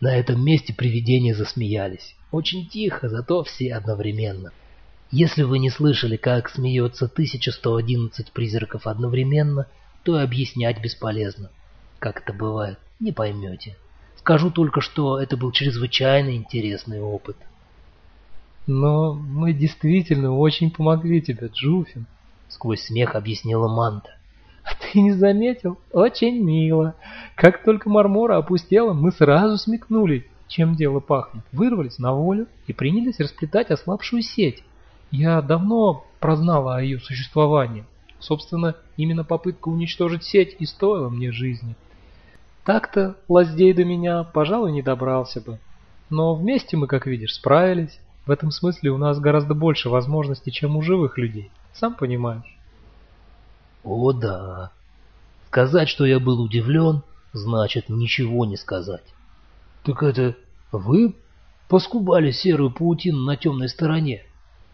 На этом месте привидения засмеялись. Очень тихо, зато все одновременно. Если вы не слышали, как смеется 1111 призраков одновременно, то и объяснять бесполезно. Как это бывает, не поймете. Скажу только, что это был чрезвычайно интересный опыт. Но мы действительно очень помогли тебе, Джуфин, Сквозь смех объяснила Манта. а ты не заметил? Очень мило. Как только Мармора опустела, мы сразу смекнули, чем дело пахнет. Вырвались на волю и принялись расплетать ослабшую сеть. Я давно прознала о ее существовании. Собственно, именно попытка уничтожить сеть и стоила мне жизни. Так-то Лаздей до меня, пожалуй, не добрался бы. Но вместе мы, как видишь, справились. В этом смысле у нас гораздо больше возможностей, чем у живых людей. Сам понимаешь. О да. Сказать, что я был удивлен, значит ничего не сказать. Так это вы поскубали серую паутину на темной стороне?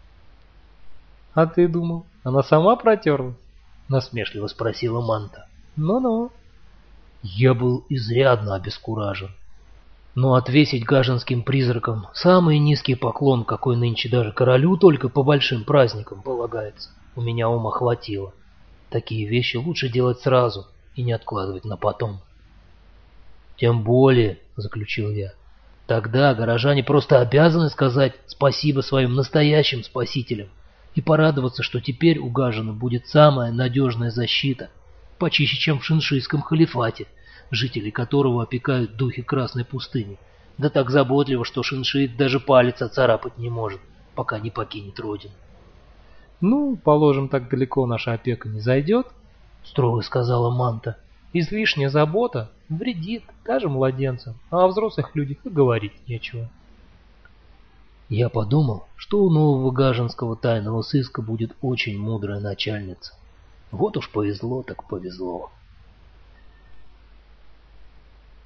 А ты думал, она сама протерлась? Насмешливо спросила Манта. Ну-ну. Я был изрядно обескуражен. Но отвесить гаженским призракам самый низкий поклон, какой нынче даже королю только по большим праздникам полагается, у меня ума хватило. Такие вещи лучше делать сразу и не откладывать на потом. Тем более, заключил я, тогда горожане просто обязаны сказать спасибо своим настоящим спасителям и порадоваться, что теперь у Гажена будет самая надежная защита, почище, чем в шиншийском халифате, жители которого опекают духи Красной пустыни, да так заботливо, что шиншиит даже палец оцарапать не может, пока не покинет родину. Ну, положим, так далеко наша опека не зайдет, Строго сказала Манта. излишняя забота вредит даже младенцам, а о взрослых людях и говорить нечего. Я подумал, что у нового гаженского тайного сыска будет очень мудрая начальница. Вот уж повезло так повезло.